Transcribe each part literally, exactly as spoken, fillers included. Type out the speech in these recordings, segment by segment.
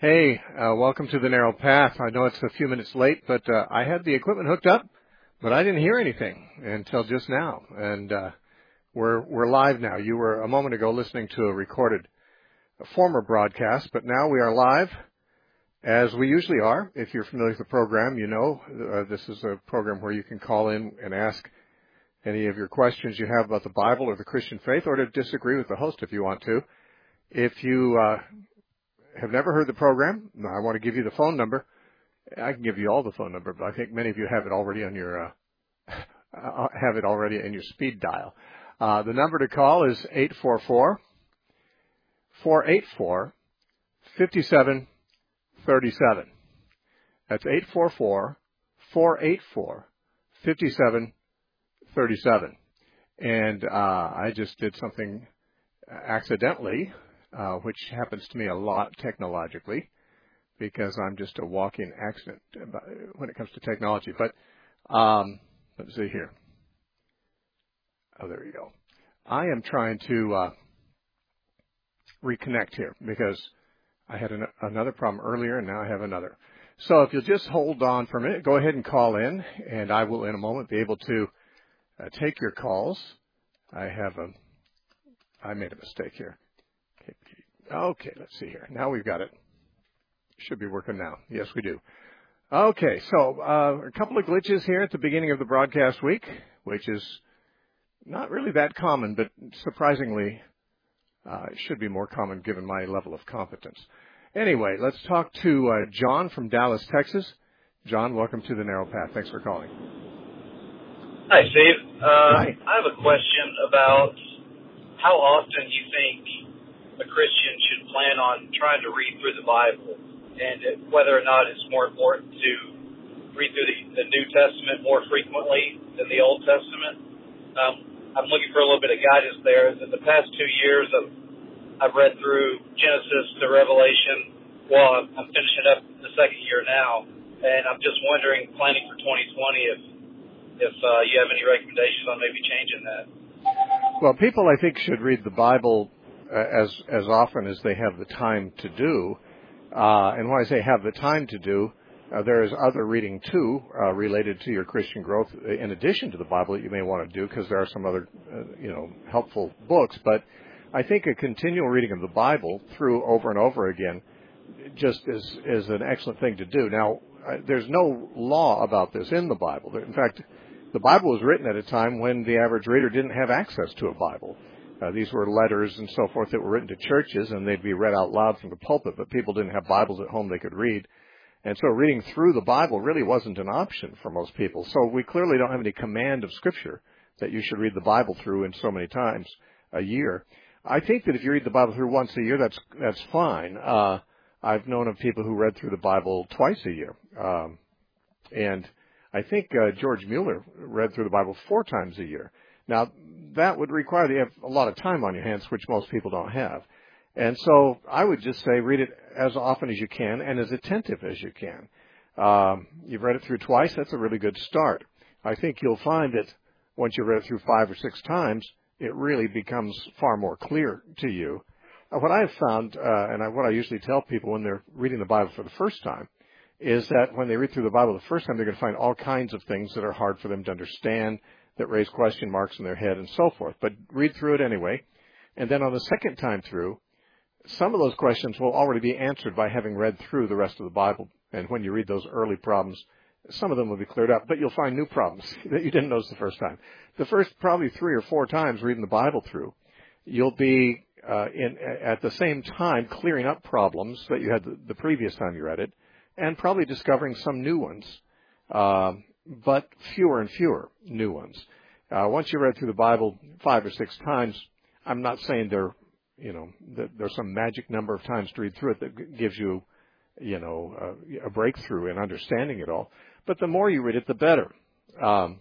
Hey, uh, welcome to the Narrow Path. I know it's a few minutes late, but uh, I had the equipment hooked up, but I didn't hear anything until just now. And uh, we're we're live now. You were a moment ago listening to a recorded a former broadcast, but now we are live, as we usually are. If you're familiar with the program, you know uh, this is a program where you can call in and ask any of your questions you have about the Bible or the Christian faith, or to disagree with the host if you want to. If you uh, have never heard the program, I want to give you the phone number. I can give you all the phone number, but I think many of you have it already on your uh, have it already in your speed dial. Uh, the number to call is eight four four, four eight four, five seven three seven. That's eight four four, four eight four, five seven three seven. And uh, I just did something accidentally, uh, which happens to me a lot technologically, because I'm just a walking accident when it comes to technology. But um, let's see here. Oh, there you go. I am trying to uh, reconnect here because I had an, another problem earlier, and now I have another. So if you'll just hold on for a minute, go ahead and call in, and I will in a moment be able to uh, take your calls. I have a, I made a mistake here. Okay, let's see here. Now we've got it. Should be working now. Yes, we do. Okay, so uh, a couple of glitches here at the beginning of the broadcast week, which is not really that common, but surprisingly, uh, it should be more common given my level of competence. Anyway, let's talk to uh, John from Dallas, Texas. John, welcome to the Narrow Path. Thanks for calling. Hi, Steve. Uh, Hi. I have a question about how often you think a Christian should plan on trying to read through the Bible, and whether or not it's more important to read through the, the New Testament more frequently than the Old Testament. Um, I'm looking for a little bit of guidance there. In the past two years, I've, I've read through Genesis to Revelation. Well, I'm, I'm finishing up the second year now, and I'm just wondering, planning for twenty twenty, if if uh, you have any recommendations on maybe changing that. Well, people, I think, should read the Bible uh, as as often as they have the time to do. Uh, and when I say have the time to do, uh, there is other reading, too, uh, related to your Christian growth, in addition to the Bible, that you may want to do, because there are some other, uh, you know, helpful books. But I think a continual reading of the Bible through over and over again just is, is an excellent thing to do. Now, uh, there's no law about this in the Bible. In fact, the Bible was written at a time when the average reader didn't have access to a Bible. Uh, these were letters and so forth that were written to churches, and they'd be read out loud from the pulpit, but people didn't have Bibles at home they could read. And so reading through the Bible really wasn't an option for most people. So we clearly don't have any command of Scripture that you should read the Bible through in so many times a year. I think that if you read the Bible through once a year, that's that's fine. Uh, I've known of people who read through the Bible twice a year. Um, and I think uh, George Mueller read through the Bible four times a year. Now, that would require that you have a lot of time on your hands, which most people don't have. And so I would just say read it as often as you can and as attentive as you can. Um, you've read it through twice. That's a really good start. I think you'll find that once you've read it through five or six times, it really becomes far more clear to you. Uh, what I've found, uh, and I, what I usually tell people when they're reading the Bible for the first time, is that when they read through the Bible the first time, they're going to find all kinds of things that are hard for them to understand, that raise question marks in their head and so forth. But read through it anyway. And then on the second time through, some of those questions will already be answered by having read through the rest of the Bible. And when you read those early problems, some of them will be cleared up, but you'll find new problems that you didn't notice the first time. The first probably three or four times reading the Bible through, you'll be uh, in at the same time clearing up problems that you had the, the previous time you read it, and probably discovering some new ones. Um, but fewer and fewer new ones. Uh, once you read through the Bible five or six times, I'm not saying there, you know, that there's some magic number of times to read through it that gives you, you know, uh, a breakthrough in understanding it all. But the more you read it, the better. Um,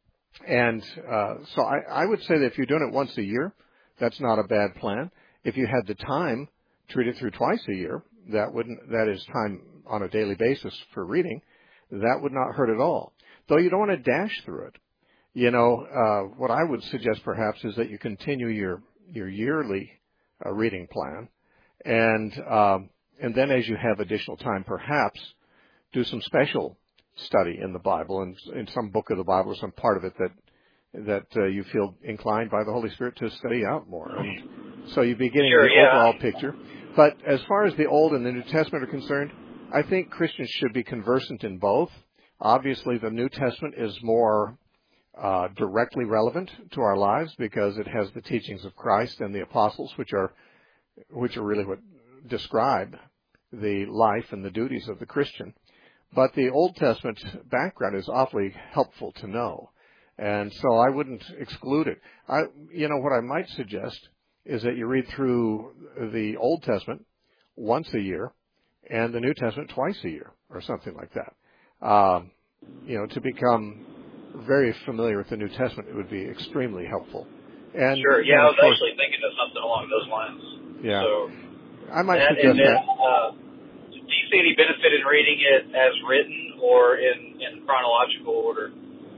and uh, so I, I would say that if you're doing it once a year, that's not a bad plan. If you had the time to read it through twice a year, that wouldn't. That is time on a daily basis for reading. That would not hurt at all. Though you don't want to dash through it. You know, uh, what I would suggest perhaps is that you continue your, your yearly uh, reading plan. And um, and then as you have additional time, perhaps do some special study in the Bible and in some book of the Bible or some part of it that that uh, you feel inclined by the Holy Spirit to study out more. And so you'd be getting sure, the yeah. overall picture. But as far as the Old and the New Testament are concerned, I think Christians should be conversant in both. Obviously, the New Testament is more uh, directly relevant to our lives because it has the teachings of Christ and the apostles, which are which are really what describe the life and the duties of the Christian. But the Old Testament background is awfully helpful to know. And so I wouldn't exclude it. I, you know, what I might suggest is that you read through the Old Testament once a year and the New Testament twice a year or something like that. Um, you know, to become very familiar with the New Testament, it would be extremely helpful. And sure, yeah, I was course, actually thinking of something along those lines. Yeah. So, I might that, suggest and then, that. Uh, do you see any benefit in reading it as written or in, in chronological order?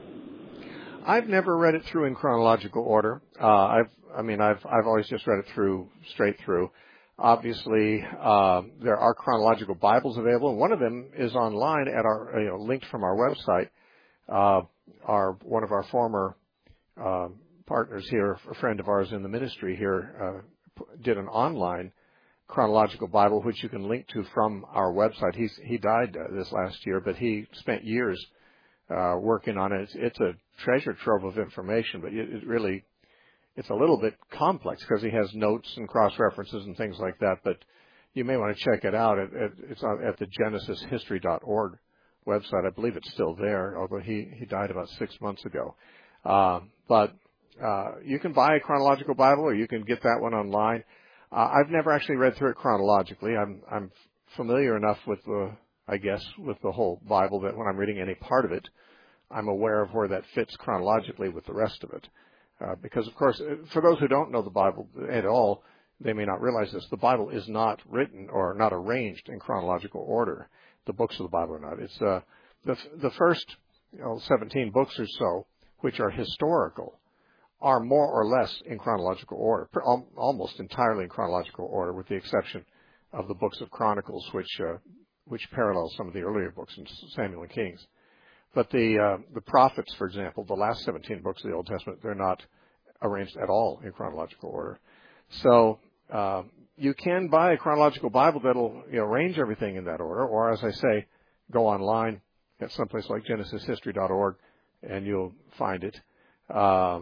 I've never read it through in chronological order. Uh, I've, I mean, I've, I've always just read it through, straight through. Obviously, uh, there are chronological Bibles available, and one of them is online at our, you know, linked from our website. Uh, our, one of our former, uh, partners here, a friend of ours in the ministry here, uh, did an online chronological Bible, which you can link to from our website. He's, he died uh, this last year, but he spent years uh, working on it. It's, it's a treasure trove of information, but it, it really, it's a little bit complex because he has notes and cross-references and things like that, but you may want to check it out. It, it, it's on, at the genesis history dot org website. I believe it's still there, although he, he died about six months ago. Uh, but uh, you can buy a chronological Bible or you can get that one online. Uh, I've never actually read through it chronologically. I'm, I'm familiar enough with the, I guess, with the whole Bible that when I'm reading any part of it, I'm aware of where that fits chronologically with the rest of it. Uh, because, of course, for those who don't know the Bible at all, they may not realize this. The Bible is not written or not arranged in chronological order. The books of the Bible are not. It's uh, the the first you know, seventeen books or so, which are historical, are more or less in chronological order, almost entirely in chronological order, with the exception of the books of Chronicles, which uh, which parallel some of the earlier books in Samuel and Kings. But the uh, the prophets, for example, the last seventeen books of the Old Testament, they're not arranged at all in chronological order. So uh, you can buy a chronological Bible that'll you know, arrange everything in that order, or as I say, go online at someplace like genesis history dot org, and you'll find it. Uh,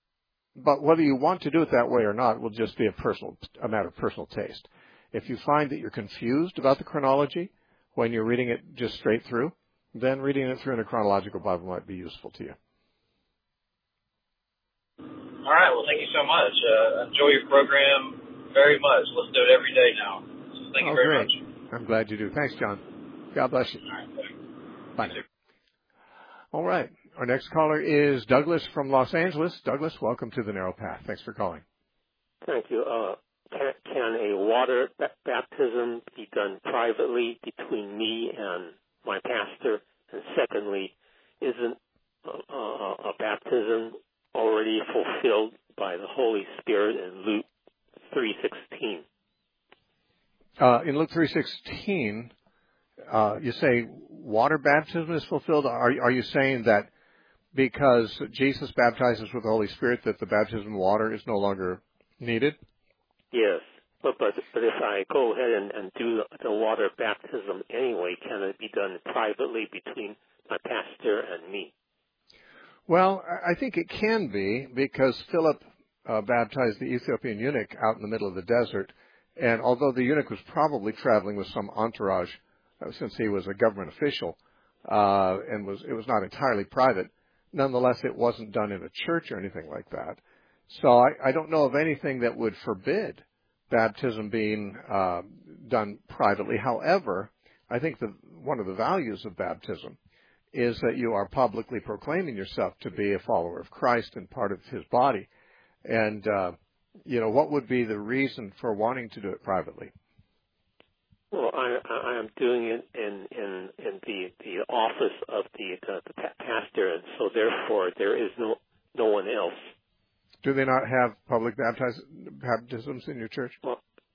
but whether you want to do it that way or not will just be a personal, a matter of personal taste. If you find that you're confused about the chronology when you're reading it just straight through, then reading it through in a chronological Bible might be useful to you. All right. Well, thank you so much. Uh, enjoy your program very much. Let's do it every day now. So thank oh, you very great. much. I'm glad you do. Thanks, John. God bless you. All right. Bye now. All right. Our next caller is Douglas from Los Angeles. Douglas, welcome to the Narrow Path. Thanks for calling. Thank you. Uh, can, can a water b- baptism be done privately between me and my pastor? And secondly, isn't uh, uh, a baptism already fulfilled by the Holy Spirit in Luke three sixteen? Uh, in Luke three sixteen, uh, you say water baptism is fulfilled. Are, are you saying that because Jesus baptizes with the Holy Spirit that the baptism of water is no longer needed? Yes. But, but, but if I go ahead and, and do the water baptism anyway, can it be done privately between my pastor and me? Well, I think it can be because Philip uh, baptized the Ethiopian eunuch out in the middle of the desert. And although the eunuch was probably traveling with some entourage, uh, since he was a government official, uh, and was it was not entirely private, nonetheless it wasn't done in a church or anything like that. So I, I don't know of anything that would forbid baptism being uh, done privately. However, I think that one of the values of baptism is that you are publicly proclaiming yourself to be a follower of Christ and part of his body. And, uh, you know, what would be the reason for wanting to do it privately? Well, I, I am doing it in, in, in the, the office of the, the, the pastor, and so therefore there is no, no one else. Do they not have public baptiz- baptisms in your church? Well, I, I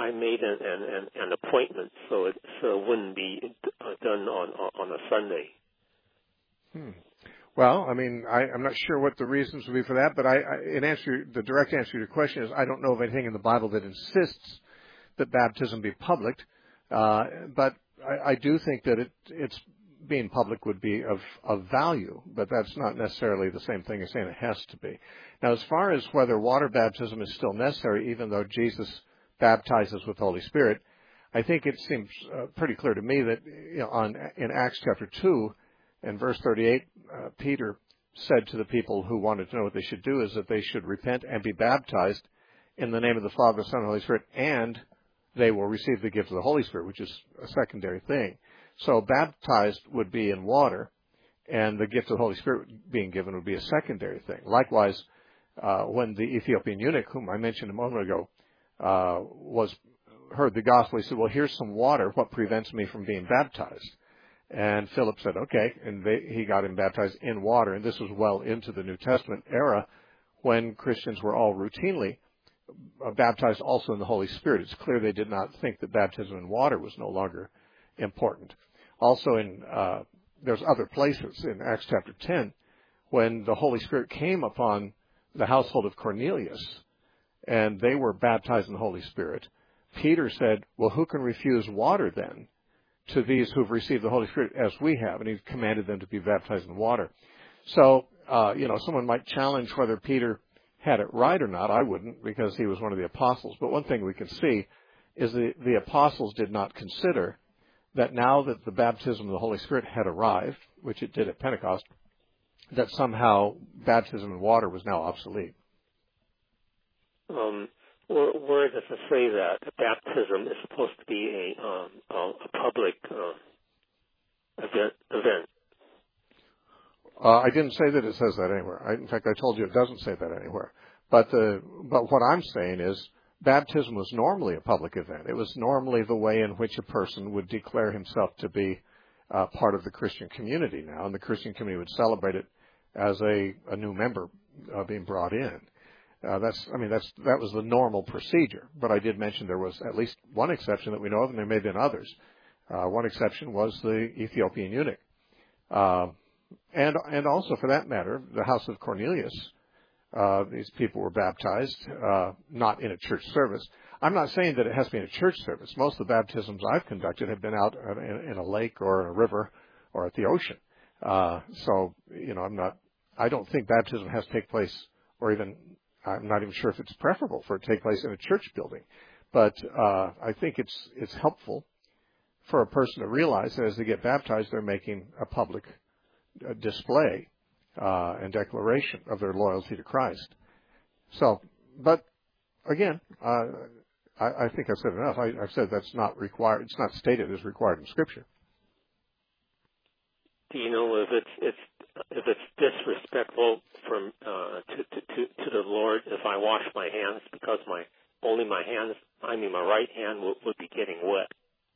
I made an, an, an appointment, so it, so it wouldn't be done on on a Sunday. Hmm. Well, I mean, I, I'm not sure what the reasons would be for that, but I, I, in answer, the direct answer to your question is I don't know of anything in the Bible that insists that baptism be public, uh, but I, I do think that it, it's being public would be of, of value, but that's not necessarily the same thing as saying it has to be. Now, as far as whether water baptism is still necessary, even though Jesus baptizes with the Holy Spirit, I think it seems uh, pretty clear to me that you know, on in Acts chapter two, in verse thirty-eight, uh, Peter said to the people who wanted to know what they should do is that they should repent and be baptized in the name of the Father, the Son, and the Holy Spirit, and they will receive the gift of the Holy Spirit, which is a secondary thing. So baptized would be in water, and the gift of the Holy Spirit being given would be a secondary thing. Likewise, uh, when the Ethiopian eunuch, whom I mentioned a moment ago, uh, was heard the gospel, he said, well, here's some water. What prevents me from being baptized? And Philip said, okay, and they, he got him baptized in water. And this was well into the New Testament era when Christians were all routinely uh, baptized also in the Holy Spirit. It's clear they did not think that baptism in water was no longer important. Also, in uh, there's other places in Acts chapter ten when the Holy Spirit came upon the household of Cornelius and they were baptized in the Holy Spirit. Peter said, well, who can refuse water then to these who've received the Holy Spirit as we have? And he commanded them to be baptized in water. So, uh, you know, someone might challenge whether Peter had it right or not. I wouldn't, because he was one of the apostles. But one thing we can see is the, the apostles did not consider that now that the baptism of the Holy Spirit had arrived, which it did at Pentecost, that somehow baptism in water was now obsolete. Um, where, where does it say that baptism is supposed to be a, um, a, a public uh, event? event? Uh, I didn't say that it says that anywhere. I, in fact, I told you it doesn't say that anywhere. But the, but what I'm saying is baptism was normally a public event. It was normally the way in which a person would declare himself to be uh, part of the Christian community now, and the Christian community would celebrate it as a, a new member uh, being brought in. Uh, that's, I mean, that's that was the normal procedure. But I did mention there was at least one exception that we know of, and there may have been others. Uh, one exception was the Ethiopian eunuch, uh, and and also for that matter, the house of Cornelius. Uh, these people were baptized, uh, not in a church service. I'm not saying that it has to be in a church service. Most of the baptisms I've conducted have been out in, in a lake or in a river or at the ocean. Uh, so, you know, I'm not, I don't think baptism has to take place, or even, I'm not even sure if it's preferable for it to take place in a church building. But, uh, I think it's, it's helpful for a person to realize that as they get baptized, they're making a public uh, display Uh, and declaration of their loyalty to Christ. So, but again, uh, I, I think I've said enough. I, I've said that's not required. It's not stated as required in Scripture. Do you know if it's it's if it's disrespectful from uh, to, to to to the Lord if I wash my hands, because my only my hands, I mean my right hand would, would be getting wet?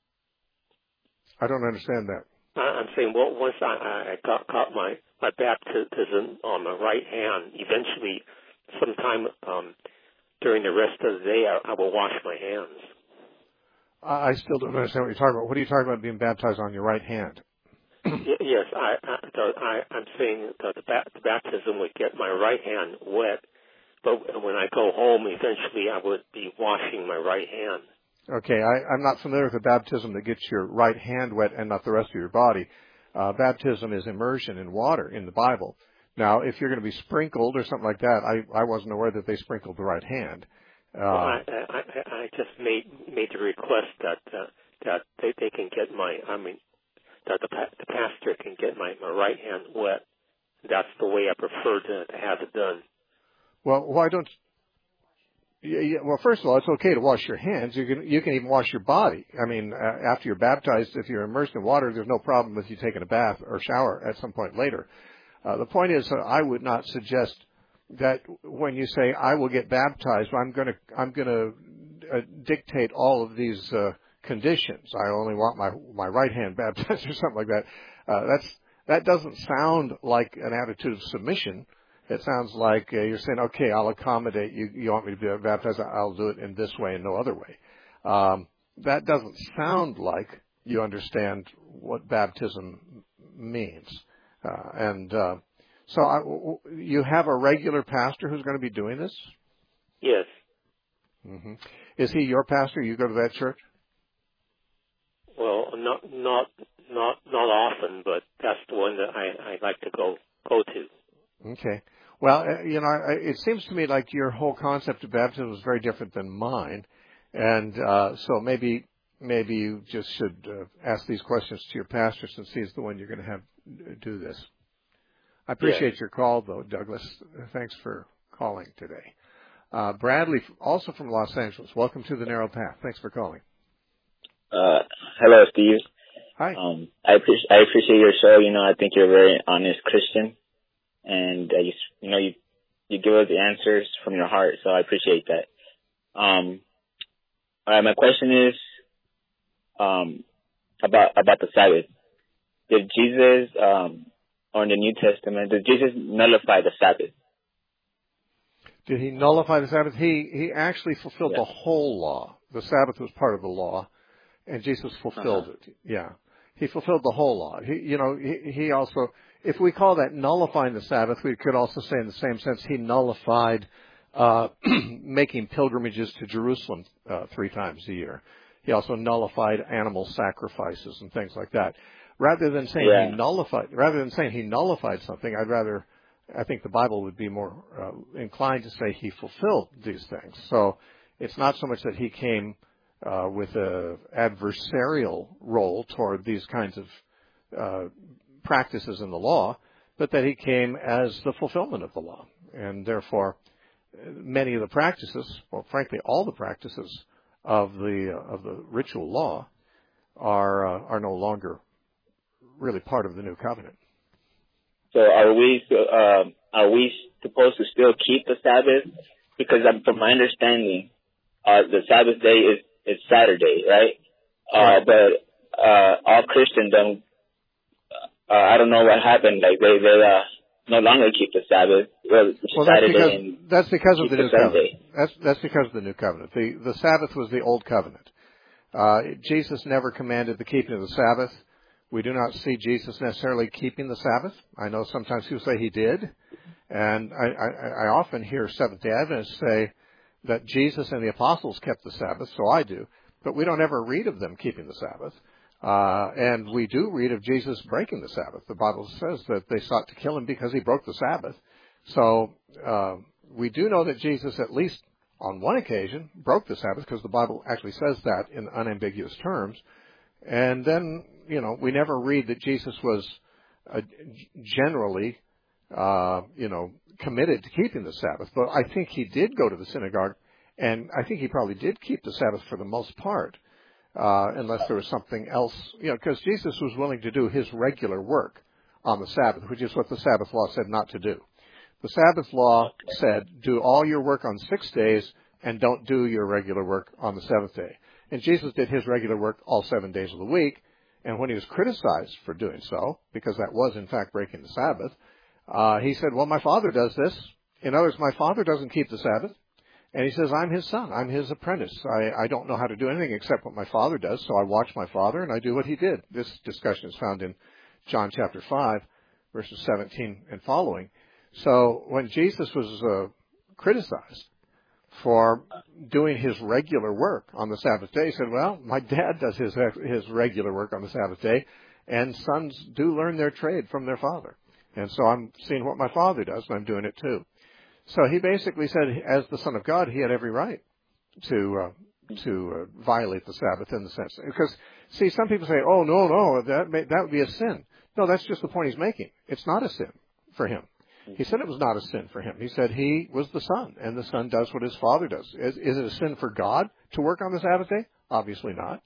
I don't understand that. I'm saying, well, once I, I got, got my, my baptism on the right hand, eventually, sometime um, during the rest of the day, I, I will wash my hands. I still don't understand what you're talking about. What are you talking about being baptized on your right hand? Yes, I, I, I, I'm saying that the, the baptism would get my right hand wet, but when I go home, eventually I would be washing my right hand. Okay, I, I'm not familiar with a baptism that gets your right hand wet and not the rest of your body. Uh, baptism is immersion in water in the Bible. Now, if you're going to be sprinkled or something like that, I, I wasn't aware that they sprinkled the right hand. Uh, well, I, I, I just made made the request that uh, that they, they can get my, I mean, that the, the pastor can get my, my right hand wet. That's the way I prefer to, to have it done. Well, why don't Yeah, yeah, well, first of all, it's okay to wash your hands. You can you can even wash your body. I mean, uh, after you're baptized, if you're immersed in water, there's no problem with you taking a bath or shower at some point later. Uh, the point is, uh, I would not suggest that when you say I will get baptized, I'm going to I'm going to uh, dictate all of these uh, conditions. I only want my my right hand baptized or something like that. Uh, that's that doesn't sound like an attitude of submission. It sounds like uh, you're saying, okay, I'll accommodate you. You want me to be baptized? I'll do it in this way and no other way. Um, that doesn't sound like you understand what baptism means. Uh, and uh, so I, you have a regular pastor who's going to be doing this? Yes. Mm-hmm. Is he your pastor? You go to that church? Well, not not not not often, but that's the one that I, I like to go go to. Okay. Well, you know, it seems to me like your whole concept of baptism is very different than mine, and uh, so maybe maybe you just should uh, ask these questions to your pastor since he's the one you're going to have do this. I appreciate yes. your call, though, Douglas. Thanks for calling today. Uh, Bradley, also from Los Angeles. Welcome to the Narrow Path. Thanks for calling. Uh, hello, Steve. Hi. Um, I appreciate I appreciate your show. You know, I think you're a very honest Christian, and uh, you you know you you give us the answers from your heart. So I appreciate that. Um, all right, my question is um about about the Sabbath. Did Jesus um or in the New Testament did Jesus nullify the Sabbath? Did he nullify the Sabbath? He he actually fulfilled Yeah. the whole law. The Sabbath was part of the law, and Jesus fulfilled Uh-huh. it. Yeah, he fulfilled the whole law. He, you know, he, he also, if we call that nullifying the Sabbath, we could also say in the same sense he nullified uh, making pilgrimages to Jerusalem uh, three times a year. He also nullified animal sacrifices and things like that. Rather than saying Yeah. he nullified, rather than saying he nullified something, I'd rather, I think the Bible would be more uh, inclined to say he fulfilled these things. So it's not so much that he came uh, with a adversarial role toward these kinds of uh, practices in the law, but that he came as the fulfillment of the law. And therefore, many of the practices, well, frankly, all the practices of the uh, of the ritual law are uh, are no longer really part of the new covenant. So are we uh, are we supposed to still keep the Sabbath? Because um, from my understanding, uh, the Sabbath day is, is Saturday, right? Uh, right. But uh, all Christendom, uh, I don't know what happened. Like they they uh, no longer keep the Sabbath. Well, which Well, is that's Saturday because and that's because of keep the the new Sunday. covenant. That's that's because of the new covenant. The the Sabbath was the old covenant. Uh, Jesus never commanded the keeping of the Sabbath. We do not see Jesus necessarily keeping the Sabbath. I know sometimes people say he did, and I, I, I often hear Seventh-day Adventists say that Jesus and the apostles kept the Sabbath, so I do, but we don't ever read of them keeping the Sabbath. Uh, and we do read of Jesus breaking the Sabbath. The Bible says that they sought to kill him because he broke the Sabbath. So uh, we do know that Jesus, at least on one occasion, broke the Sabbath, because the Bible actually says that in unambiguous terms. And then, you know, we never read that Jesus was uh, generally, uh, you know, committed to keeping the Sabbath. But I think he did go to the synagogue, and I think he probably did keep the Sabbath for the most part, uh, unless there was something else, you know, because Jesus was willing to do his regular work on the Sabbath, which is what the Sabbath law said not to do. The Sabbath law said, do all your work on six days and don't do your regular work on the seventh day. And Jesus did his regular work all seven days of the week. And when he was criticized for doing so, because that was in fact breaking the Sabbath, uh, he said, well, my Father does this. In other words, my Father doesn't keep the Sabbath. And he says, I'm his son. I'm his apprentice. I, I don't know how to do anything except what my Father does. So I watch my Father and I do what he did. This discussion is found in John chapter five, verses seventeen and following. So when Jesus was uh, criticized for doing his regular work on the Sabbath day, he said, well, my dad does his his regular work on the Sabbath day, and sons do learn their trade from their father. And so I'm seeing what my Father does, and I'm doing it too. So he basically said, as the Son of God, he had every right to uh, to uh, violate the Sabbath in the sense. Because, see, some people say, oh, no, no, that may, that would be a sin. No, that's just the point he's making. It's not a sin for him. He said it was not a sin for him. He said he was the Son, and the Son does what his Father does. Is, is it a sin for God to work on the Sabbath day? Obviously not.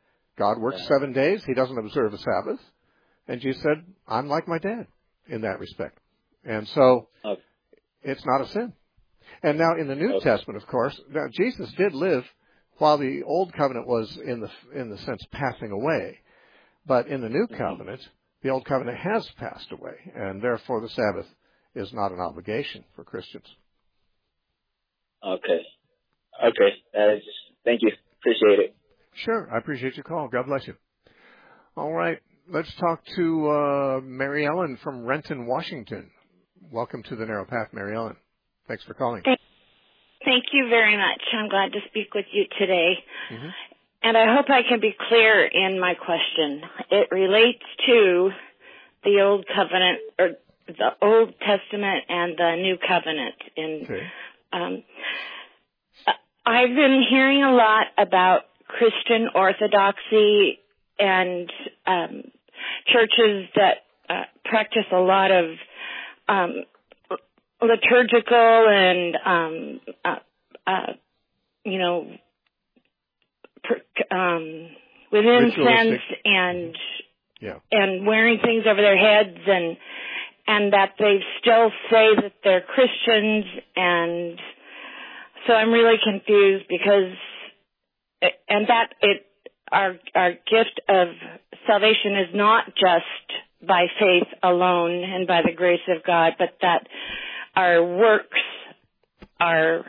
God works seven days. He doesn't observe the Sabbath. And Jesus said, I'm like my dad in that respect. And so Okay. it's not a sin. And now in the New Okay. Testament, of course, now Jesus did live while the Old Covenant was in the in the sense passing away. But in the New Covenant, the Old Covenant has passed away, and therefore the Sabbath is not an obligation for Christians. Okay. Okay. Uh, just, thank you. Appreciate it. Sure. I appreciate your call. God bless you. All right. Let's talk to uh, Mary Ellen from Renton, Washington. Welcome to the Narrow Path, Mary Ellen. Thanks for calling. Thank, thank you very much. I'm glad to speak with you today. Mm-hmm. And I hope I can be clear in my question. It relates to the Old Covenant, or the Old Testament and the New Covenant. In, okay. um, I've been hearing a lot about Christian orthodoxy and um, churches that uh, practice a lot of um, liturgical and, um, uh, uh, you know, per, um, with incense and yeah. and wearing things over their heads, and and that they still say that they're Christians, and so I'm really confused because, and that it our our gift of salvation is not just by faith alone and by the grace of God, but that our works are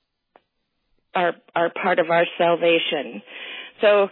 are are part of our salvation. So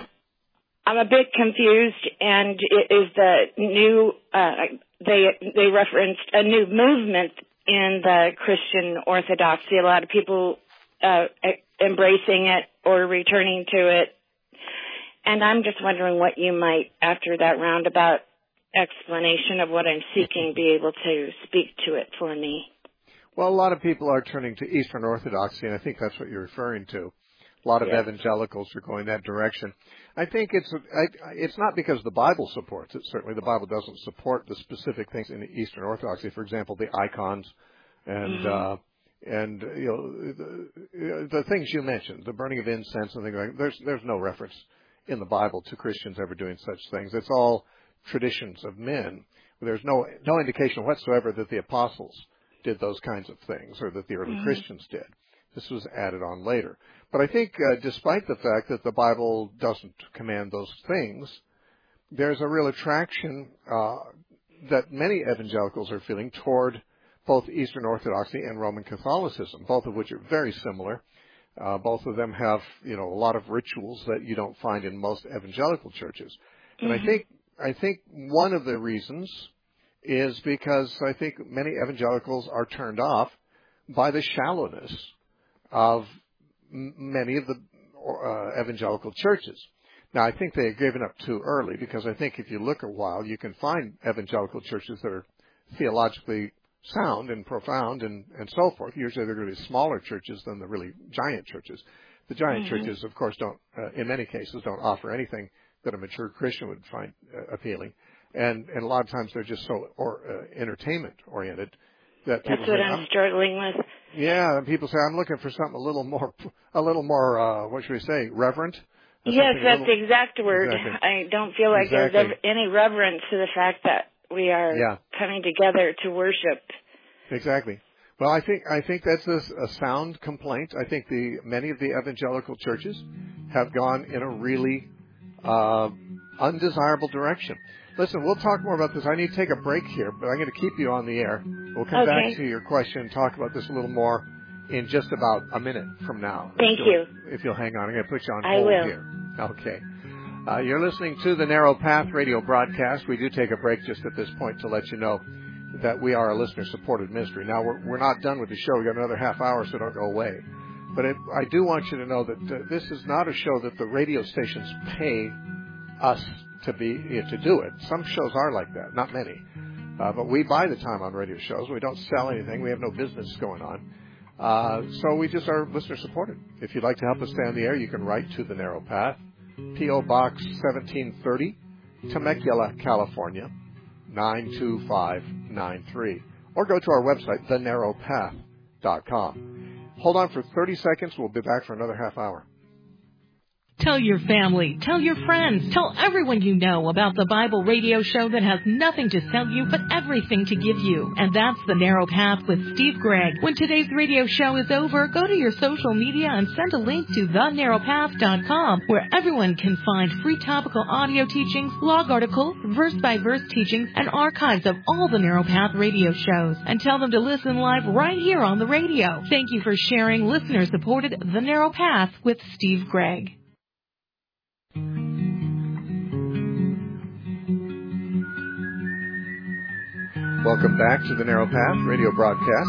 I'm a bit confused, and it is the new uh, they they referenced a new movement in the Christian orthodoxy. A lot of people uh, embracing it or returning to it. And I'm just wondering what you might, after that roundabout explanation of what I'm seeking, be able to speak to it for me. Well, a lot of people are turning to Eastern Orthodoxy, and I think that's what you're referring to. A lot of yes. evangelicals are going that direction. I think it's I, it's not because the Bible supports it. Certainly the Bible doesn't support the specific things in Eastern Orthodoxy. For example, the icons and mm-hmm. uh, and you know the, the things you mentioned, the burning of incense and things like that. There's there's no reference in the Bible to Christians ever doing such things. It's all traditions of men. There's no no indication whatsoever that the apostles did those kinds of things or that the early mm-hmm. Christians did. This was added on later. But I think uh, despite the fact that the Bible doesn't command those things, there's a real attraction uh, that many evangelicals are feeling toward both Eastern Orthodoxy and Roman Catholicism, both of which are very similar. Uh, both of them have, you know, a lot of rituals that you don't find in most evangelical churches. And mm-hmm. I think I think one of the reasons is because I think many evangelicals are turned off by the shallowness of m- many of the uh, evangelical churches. Now, I think they have given up too early, because I think if you look a while, you can find evangelical churches that are theologically sound and profound and, and so forth. Usually they're going to be smaller churches than the really giant churches. The giant mm-hmm. churches, of course, don't, uh, in many cases, don't offer anything that a mature Christian would find uh, appealing. And, and a lot of times they're just so or, uh, entertainment oriented that people That's what say, I'm, I'm struggling with. Yeah, and people say, I'm looking for something a little more, a little more, uh, what should we say, reverent? Yes, that's little, the exact word. Exactly. I don't feel like exactly. there's ever any reverence to the fact that we are yeah. coming together to worship. Exactly. Well, I think I think that's a, a sound complaint. I think the many of the evangelical churches have gone in a really uh, undesirable direction. Listen, we'll talk more about this. I need to take a break here, but I'm going to keep you on the air. We'll come okay. back to your question and talk about this a little more in just about a minute from now. Thank if you. If you'll hang on, I'm going to put you on I hold will. here. Okay. Uh, you're listening to the Narrow Path radio broadcast. We do take a break just at this point to let you know that we are a listener-supported ministry. Now, we're, we're not done with the show. We've got another half hour, so don't go away. But it, I do want you to know that uh, this is not a show that the radio stations pay us to be uh, to do it. Some shows are like that, not many. Uh, but we buy the time on radio shows. We don't sell anything. We have no business going on. Uh, so we just are listener-supported. If you'd like to help us stay on the air, you can write to The Narrow Path, P O. Box seventeen thirty, Temecula, California, nine two five nine three. Or go to our website, the narrow path dot com. Hold on for thirty seconds. We'll be back for another half hour. Tell your family, tell your friends, tell everyone you know about the Bible radio show that has nothing to sell you but everything to give you. And that's The Narrow Path with Steve Gregg. When today's radio show is over, go to your social media and send a link to the narrow path dot com, where everyone can find free topical audio teachings, blog articles, verse-by-verse teachings, and archives of all the Narrow Path radio shows. And tell them to listen live right here on the radio. Thank you for sharing listener-supported The Narrow Path with Steve Gregg. Welcome back to the Narrow Path radio broadcast.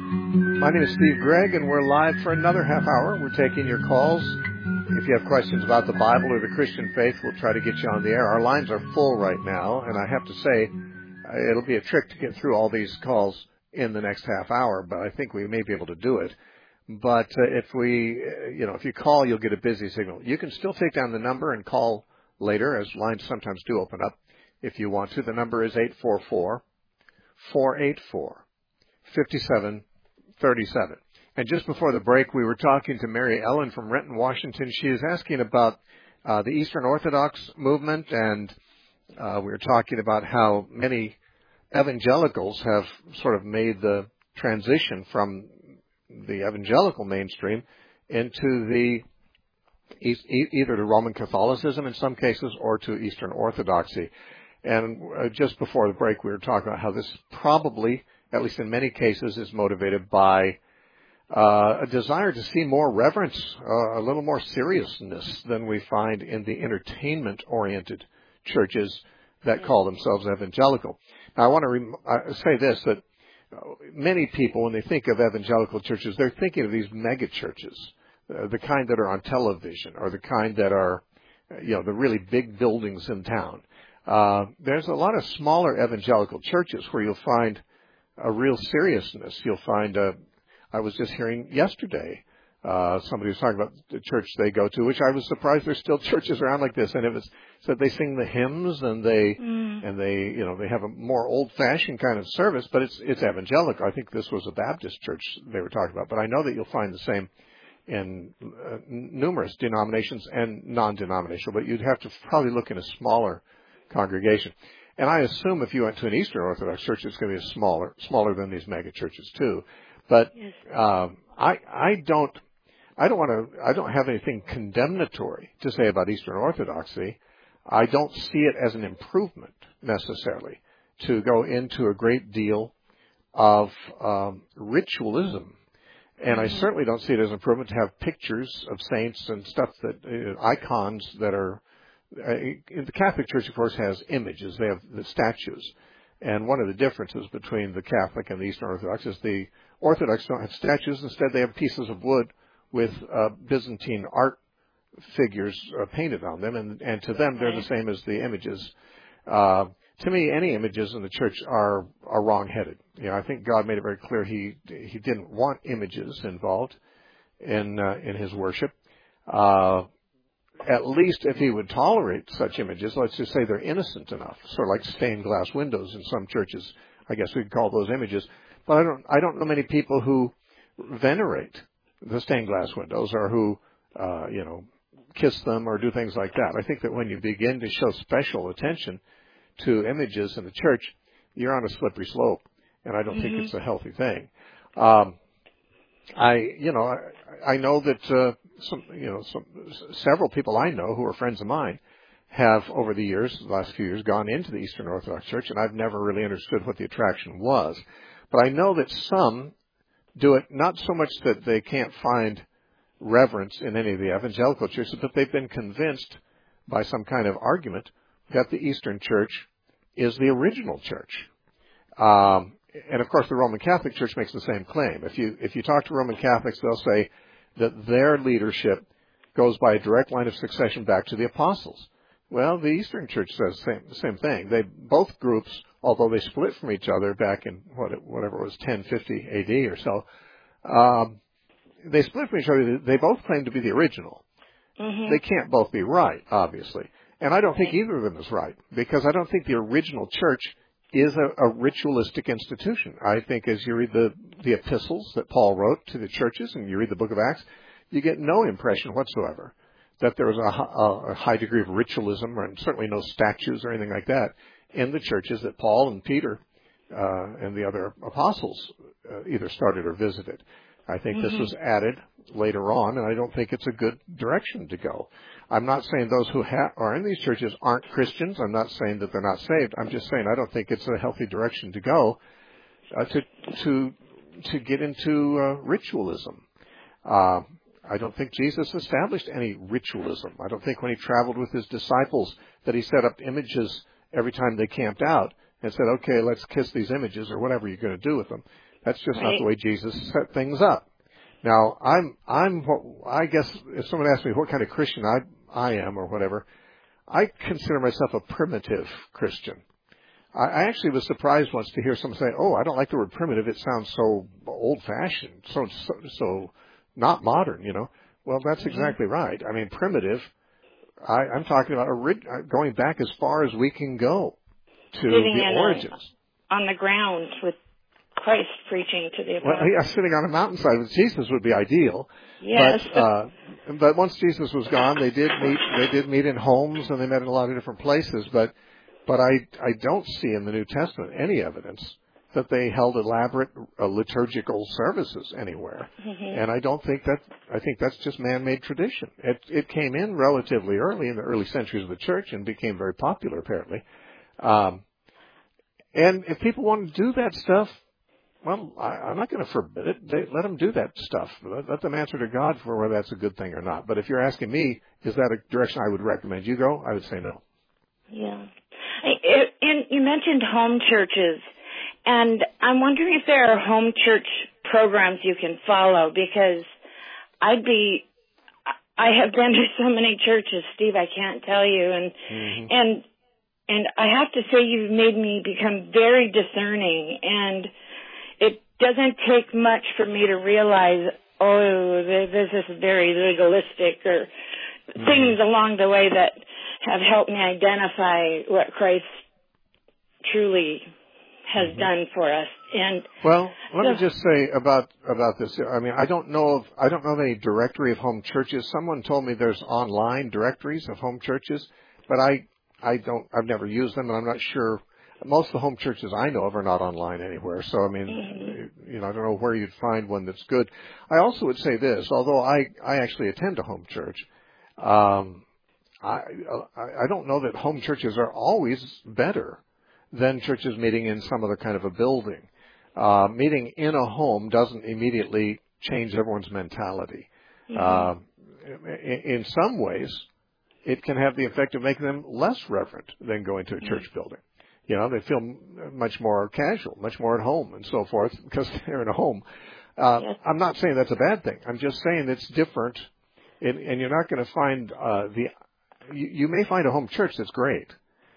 My name is Steve Gregg, and we're live for another half hour. We're taking your calls. If you have questions about the Bible or the Christian faith, we'll try to get you on the air. Our lines are full right now, and I have to say, it'll be a trick to get through all these calls in the next half hour, but I think we may be able to do it. But uh, if we, uh, you know, if you call, you'll get a busy signal. You can still take down the number and call later, as lines sometimes do open up if you want to. The number is eight four four, four eight four, five seven three seven. And just before the break, we were talking to Mary Ellen from Renton, Washington. She is asking about uh, the Eastern Orthodox movement, and uh, we were talking about how many evangelicals have sort of made the transition from the evangelical mainstream into the either to Roman Catholicism in some cases or to Eastern Orthodoxy. And uh, just before the break, we were talking about how this probably, at least in many cases, is motivated by uh, a desire to see more reverence, uh, a little more seriousness than we find in the entertainment-oriented churches that call themselves evangelical. Now, I want to rem- uh, say this, that many people, when they think of evangelical churches, they're thinking of these mega churches, uh, the kind that are on television or the kind that are, you know, the really big buildings in town. Uh, there's a lot of smaller evangelical churches where you'll find a real seriousness. You'll find, uh, I was just hearing yesterday, uh, somebody was talking about the church they go to, which I was surprised there's still churches around like this. And it was said they sing the hymns and they, mm. and they, you know, they have a more old-fashioned kind of service, but it's, it's evangelical. I think this was a Baptist church they were talking about, but I know that you'll find the same in uh, numerous denominations and non-denominational, but you'd have to probably look in a smaller congregation. And I assume if you went to an Eastern Orthodox church, it's going to be a smaller, smaller than these mega churches too. But yes. um, I, I don't, I don't want to, I don't have anything condemnatory to say about Eastern Orthodoxy. I don't see it as an improvement necessarily to go into a great deal of um, ritualism. And I certainly don't see it as an improvement to have pictures of saints and stuff that, uh, icons that are, uh, the Catholic Church, of course, has images. They have the statues. And one of the differences between the Catholic and the Eastern Orthodox is the Orthodox don't have statues. Instead, they have pieces of wood with uh, Byzantine art figures uh, painted on them. And, and to them, they're the same as the images. Uh, to me, any images in the church are, are wrong-headed. You know, I think God made it very clear he he didn't want images involved in uh, in his worship. Uh, at least if he would tolerate such images, let's just say they're innocent enough, sort of like stained glass windows in some churches. I guess we could call those images. But I don't I don't know many people who venerate the stained glass windows or who uh, you know kiss them or do things like that. I think that when you begin to show special attention to images in the church, you're on a slippery slope, and I don't mm-hmm. think it's a healthy thing. Um, I, you know, I, I know that uh, some, you know, some, several people I know who are friends of mine have, over the years, the last few years, gone into the Eastern Orthodox Church, and I've never really understood what the attraction was. But I know that some do it not so much that they can't find reverence in any of the evangelical churches, but they've been convinced by some kind of argument that the Eastern Church is the original church. Um, and of course the Roman Catholic Church makes the same claim. If you, if you talk to Roman Catholics, they'll say that their leadership goes by a direct line of succession back to the apostles. Well, the Eastern Church says the same, the same thing. They, both groups, although they split from each other back in what, whatever it was, ten fifty A D or so, um, they split from each other. They both claim to be the original. Mm-hmm. They can't both be right, obviously. And I don't think either of them is right, because I don't think the original church is a, a ritualistic institution. I think as you read the, the epistles that Paul wrote to the churches and you read the book of Acts, you get no impression whatsoever that there was a, a high degree of ritualism, and certainly no statues or anything like that in the churches that Paul and Peter uh, and the other apostles uh, either started or visited. I think mm-hmm. this was added later on, and I don't think it's a good direction to go. I'm not saying those who ha- are in these churches aren't Christians. I'm not saying that they're not saved. I'm just saying I don't think it's a healthy direction to go uh, to to to get into uh, ritualism. Uh, I don't think Jesus established any ritualism. I don't think when he traveled with his disciples that he set up images every time they camped out and said, okay, let's kiss these images or whatever you're going to do with them. That's just right. Not the way Jesus set things up. Now, I'm, I'm, I guess if someone asks me what kind of Christian I, I am or whatever, I consider myself a primitive Christian. I, I actually was surprised once to hear someone say, oh, I don't like the word primitive. It sounds so old-fashioned, so, so, so not modern, you know. Well, that's exactly right. I mean, primitive, I, I'm talking about a, going back as far as we can go to Sitting the origins. A, on the ground with Christ preaching to the apostles. Well, yeah, sitting on a mountainside with Jesus would be ideal. Yes. But, uh, but once Jesus was gone, they did meet. They did meet in homes, and they met in a lot of different places. But, but I, I don't see in the New Testament any evidence that they held elaborate uh, liturgical services anywhere. Mm-hmm. And I don't think that. I think that's just man-made tradition. It, it came in relatively early in the early centuries of the church and became very popular, apparently. Um, and if people want to do that stuff, well, I, I'm not going to forbid it. They, let them do that stuff. Let, let them answer to God for whether that's a good thing or not. But if you're asking me, is that a direction I would recommend you go? I would say no. Yeah. And you mentioned home churches, and I'm wondering if there are home church programs you can follow, because I'd be, I have been to so many churches, Steve, I can't tell you, and mm-hmm. and and I have to say you've made me become very discerning, and it doesn't take much for me to realize, oh, this is very legalistic, or mm-hmm. things along the way that have helped me identify what Christ truly has mm-hmm. done for us. And well, let so, me just say about about this. I mean, I don't know of I don't know of any directory of home churches. Someone told me there's online directories of home churches, but I I don't I've never used them, and I'm not sure. Most of the home churches I know of are not online anywhere. So, I mean, mm-hmm. you know, I don't know where you'd find one that's good. I also would say this, although I, I actually attend a home church, um, I, I don't know that home churches are always better than churches meeting in some other kind of a building. Uh, meeting in a home doesn't immediately change everyone's mentality. Mm-hmm. Uh, in, in some ways, it can have the effect of making them less reverent than going to a mm-hmm. church building. You know, they feel much more casual, much more at home and so forth because they're in a home. Uh, yes. I'm not saying that's a bad thing. I'm just saying it's different, and, and you're not going to find uh, the. You, you may find a home church that's great,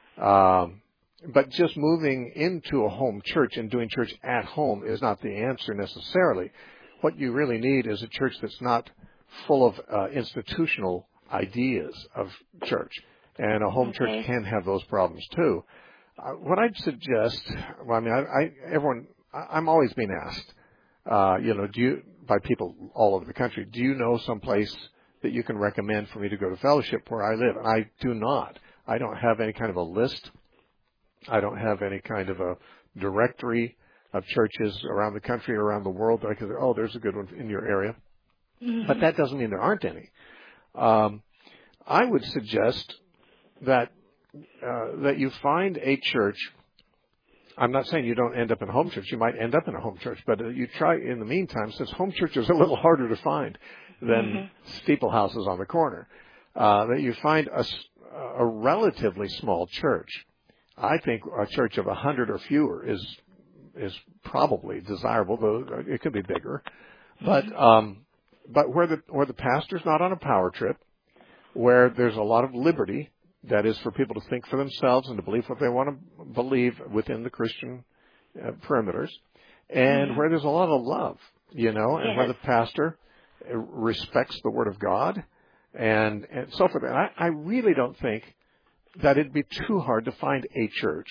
um, but just moving into a home church and doing church at home is not the answer necessarily. What you really need is a church that's not full of uh, institutional ideas of church, and a home okay. church can have those problems too. Uh, what I'd suggest, well, I mean, I, I everyone, I, I'm always being asked, uh, you know, do you, by people all over the country, do you know some place that you can recommend for me to go to fellowship where I live? And I do not. I don't have any kind of a list. I don't have any kind of a directory of churches around the country or around the world that I can say, oh, there's a good one in your area. Mm-hmm. But that doesn't mean there aren't any. Um, I would suggest that Uh, that you find a church. I'm not saying you don't end up in a home church. You might end up in a home church, but uh, you try in the meantime, since home churches are a little harder to find than mm-hmm. steeple houses on the corner, uh, that you find a, a relatively small church. I think a church of a hundred or fewer is is probably desirable, though it could be bigger. But um, but where the where the pastor's not on a power trip, where there's a lot of liberty. That is for people to think for themselves and to believe what they want to believe within the Christian uh, perimeters, and mm-hmm. where there's a lot of love, you know, and yes. where the pastor respects the Word of God, and, and so forth. And I, I really don't think that it'd be too hard to find a church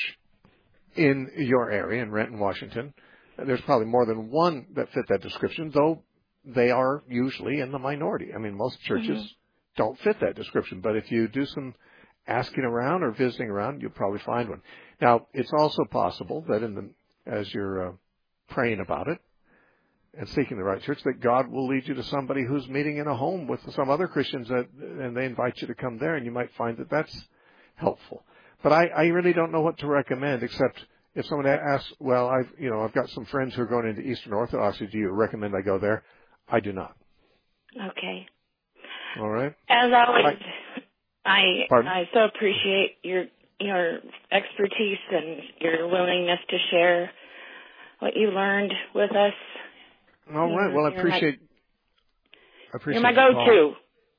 in your area, in Renton, Washington. There's probably more than one that fit that description, though they are usually in the minority. I mean, most churches mm-hmm. don't fit that description. But if you do some asking around or visiting around, you'll probably find one. Now, it's also possible that in the as you're uh, praying about it and seeking the right church, that God will lead you to somebody who's meeting in a home with some other Christians, that, and they invite you to come there, and you might find that that's helpful. But I, I really don't know what to recommend, except if someone asks, well, I've you know I've got some friends who are going into Eastern Orthodoxy. Do you recommend I go there? I do not. Okay. All right. As always, I Pardon? I so appreciate your your expertise and your willingness to share what you learned with us. All right. Well, I appreciate. I appreciate. You're my go-to.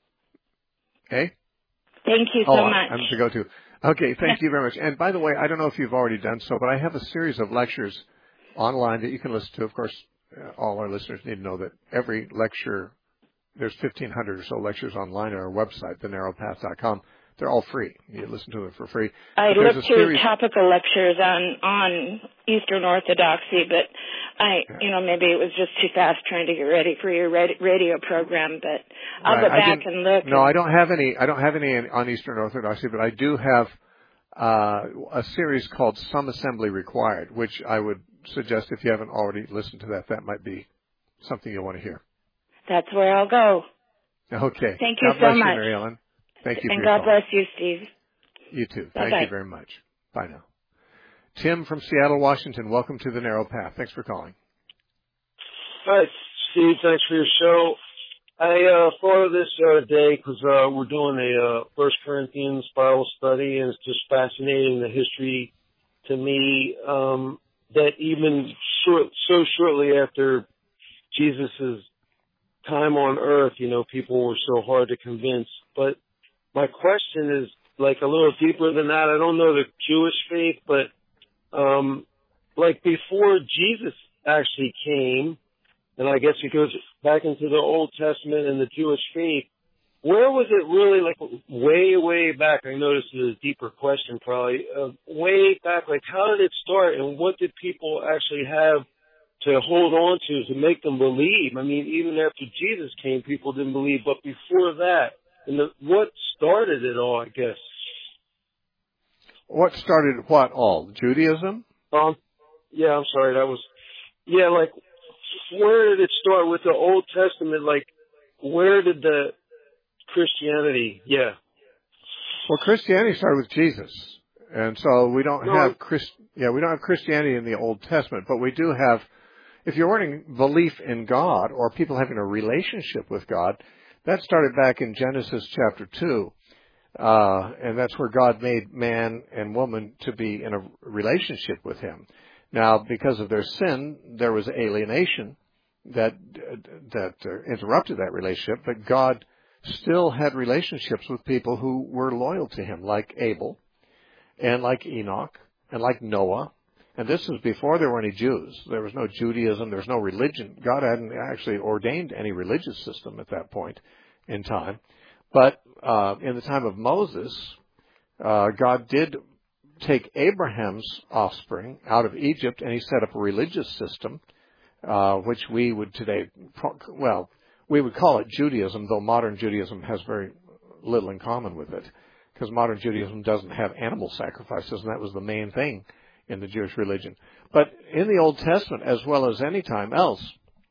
Okay. Thank you so oh, much. I'm the go-to. Okay. Thank you very much. And by the way, I don't know if you've already done so, but I have a series of lectures online that you can listen to. Of course, uh, all our listeners need to know that every lecture, there's fifteen hundred or so lectures online on our website, the narrow path dot com. They're all free. You listen to them for free. I looked through topical lectures on, on Eastern Orthodoxy, but I, yeah. you know, maybe it was just too fast trying to get ready for your radio program, but I'll right. go back and look. No, and, I don't have any, I don't have any on Eastern Orthodoxy, but I do have, uh, a series called Some Assembly Required, which I would suggest if you haven't already listened to that, that might be something you'll want to hear. That's where I'll go. Okay. Thank you God so bless much. You, Mary Ellen. Thank you and for God your call. bless you, Steve. You too. Bye-bye. Thank you very much. Bye now. Tim from Seattle, Washington, welcome to the Narrow Path. Thanks for calling. Hi, Steve. Thanks for your show. I uh, thought of this the other day because uh, we're doing a uh, First Corinthians Bible study, and it's just fascinating, the history to me, um, that even short, so shortly after Jesus' time on earth, you know, people were so hard to convince. But my question is like a little deeper than that. I don't know the Jewish faith, but um, like before Jesus actually came, and I guess it goes back into the Old Testament and the Jewish faith, where was it really, like way, way back? I know this is a deeper question probably. Uh, way back, like how did it start, and what did people actually have to hold on to to make them believe? I mean, even after Jesus came, people didn't believe. But before that, and the, what started it all, I guess? What started what all? Judaism? Um, yeah, I'm sorry. That was, yeah, like, where did it start with the Old Testament? Like, where did the Christianity, yeah. Well, Christianity started with Jesus. And so we don't no, have Christ, yeah, we don't have Christianity in the Old Testament, but we do have, if you're wanting belief in God or people having a relationship with God, that started back in Genesis chapter two. Uh, and that's where God made man and woman to be in a relationship with him. Now, because of their sin, there was alienation that, that uh, interrupted that relationship, but God still had relationships with people who were loyal to him, like Abel and like Enoch and like Noah. And this was before there were any Jews. There was no Judaism. There was no religion. God hadn't actually ordained any religious system at that point in time. But uh, in the time of Moses, uh, God did take Abraham's offspring out of Egypt, and he set up a religious system, uh, which we would today, well, we would call it Judaism, though modern Judaism has very little in common with it, because modern Judaism doesn't have animal sacrifices, and that was the main thing in the Jewish religion. But in the Old Testament, as well as any time else,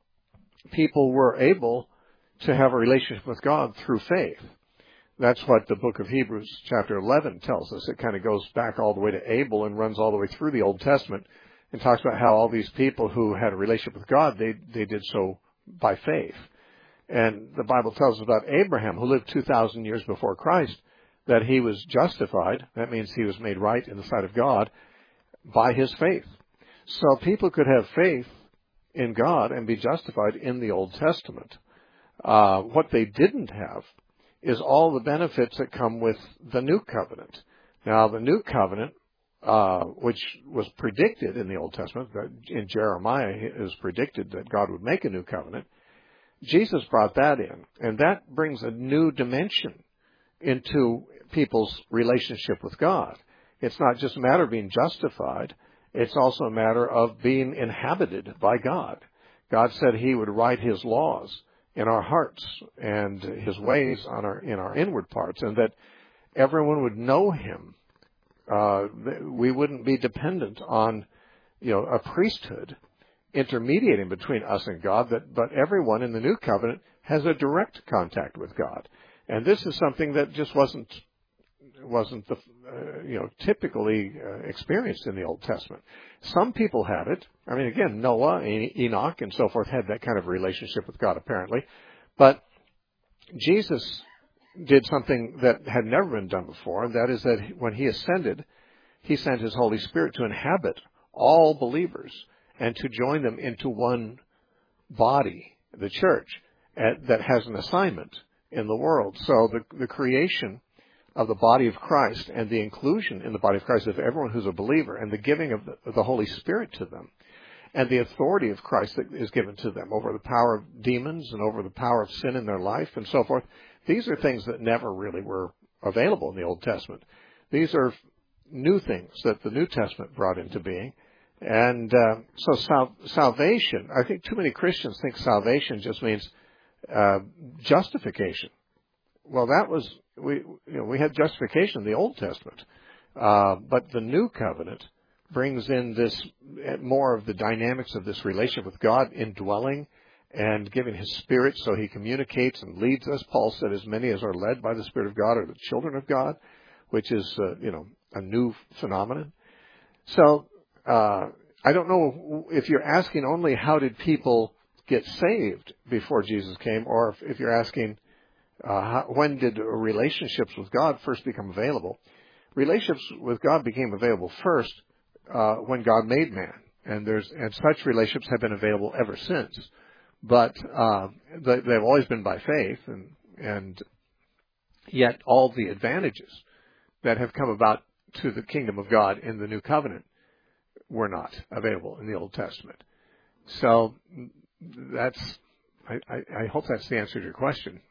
people were able to have a relationship with God through faith. That's what the book of Hebrews chapter eleven tells us. It kind of goes back all the way to Abel and runs all the way through the Old Testament and talks about how all these people who had a relationship with God, they, they did so by faith. And the Bible tells us about Abraham, who lived two thousand years before Christ, that he was justified. That means he was made right in the sight of God by his faith. So people could have faith in God and be justified in the Old Testament. Uh, what they didn't have is all the benefits that come with the New Covenant. Now, the New Covenant, uh, which was predicted in the Old Testament, in Jeremiah it was predicted that God would make a new covenant, Jesus brought that in, and that brings a new dimension into people's relationship with God. It's not just a matter of being justified, it's also a matter of being inhabited by God. God said he would write his laws in our hearts and His ways on our in our inward parts, and that everyone would know Him. Uh, we wouldn't be dependent on, you know, a priesthood intermediating between us and God, that, but everyone in the New Covenant has a direct contact with God. And this is something that just wasn't wasn't the, uh, you know, typically uh, experienced in the Old Testament. Some people had it. I mean, again, Noah, e- Enoch, and so forth had that kind of relationship with God, apparently. But Jesus did something that had never been done before, and that is that when He ascended, He sent His Holy Spirit to inhabit all believers and to join them into one body, the church, at, that has an assignment in the world. So the, the creation of the body of Christ and the inclusion in the body of Christ of everyone who's a believer, and the giving of the, of the Holy Spirit to them, and the authority of Christ that is given to them over the power of demons and over the power of sin in their life and so forth. These are things that never really were available in the Old Testament. These are new things that the New Testament brought into being. And uh, so sal- salvation, I think too many Christians think salvation just means uh, justification. Well, that was, we you know, we had justification in the Old Testament. Uh, but the New Covenant brings in this, more of the dynamics of this relationship with God, indwelling and giving His Spirit so He communicates and leads us. Paul said, as many as are led by the Spirit of God are the children of God, which is, uh, you know, a new phenomenon. So, uh, I don't know if you're asking only how did people get saved before Jesus came, or if, if you're asking uh, how, when did relationships with God first become available. Relationships with God became available first uh, when God made man, and there's and such relationships have been available ever since. But uh, they, they've always been by faith, and and yet all the advantages that have come about to the kingdom of God in the New Covenant were not available in the Old Testament. So that's, I, I, I hope that's the answer to your question.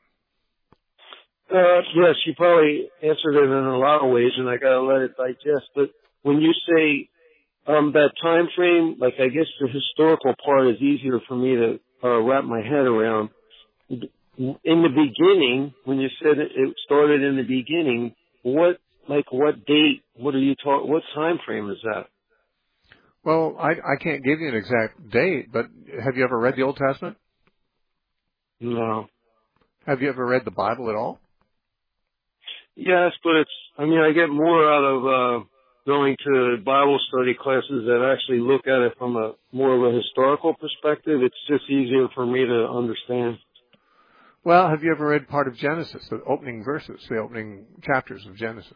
Uh, yes, you probably answered it in a lot of ways, and I gotta let it digest. But when you say um, that time frame, like I guess the historical part is easier for me to uh, wrap my head around. In the beginning, when you said it, it started in the beginning, what, like what date? What are you talking? What time frame is that? Well, I, I can't give you an exact date, but have you ever read the Old Testament? No. Have you ever read the Bible at all? Yes, but it's, I mean, I get more out of uh, going to Bible study classes that actually look at it from a more of a historical perspective. It's just easier for me to understand. Well, have you ever read part of Genesis, the opening verses, the opening chapters of Genesis?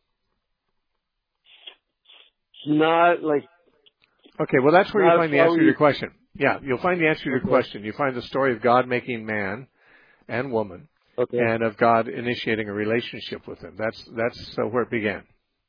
Not like... Okay, well, that's where you find the answer to you... your question. Yeah, you'll find the answer to your okay. question. You find the story of God making man and woman, okay. and of God initiating a relationship with them. That's that's uh, where it began.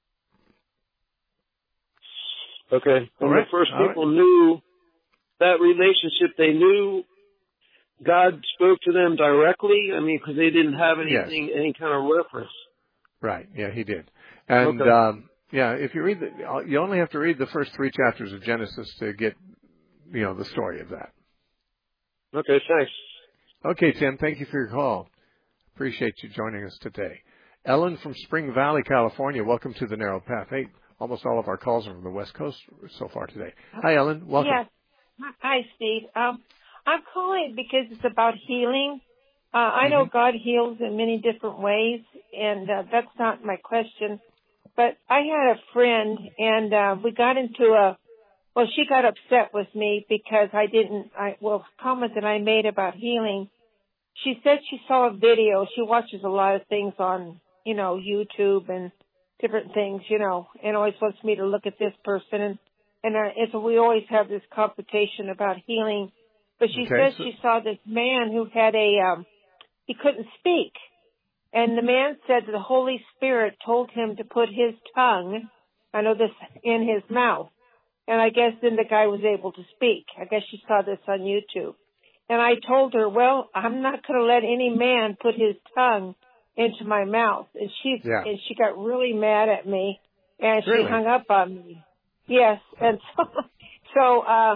Okay. And right. the first All people right. knew that relationship. They knew God spoke to them directly. I mean, because they didn't have anything, yes. any kind of reference. Right. Yeah, He did. And okay. um, yeah, if you read the, you only have to read the first three chapters of Genesis to get, you know, the story of that. Okay. Thanks. Okay, Tim. Thank you for your call. Appreciate you joining us today. Ellen from Spring Valley, California. Welcome to the Narrow Path. Hey, almost all of our calls are from the West Coast so far today. Hi, Ellen. Welcome. Yes. Hi, Steve. Um, I'm calling because it's about healing. Uh, I mm-hmm. know God heals in many different ways, and uh, that's not my question. But I had a friend, and uh, we got into a, well, she got upset with me because I didn't, I well, comment that I made about healing. She said she saw a video. She watches a lot of things on, you know, YouTube and different things, you know, and always wants me to look at this person. And, and, uh, and so we always have this competition about healing. But she okay, said so- she saw this man who had a, um, he couldn't speak. And the man said that the Holy Spirit told him to put his tongue, I know this, in his mouth. And I guess then the guy was able to speak. I guess she saw this on YouTube. And I told her, well, I'm not going to let any man put his tongue into my mouth. And she, yeah. and she got really mad at me, and really? she hung up on me. Yes. And so, so, uh,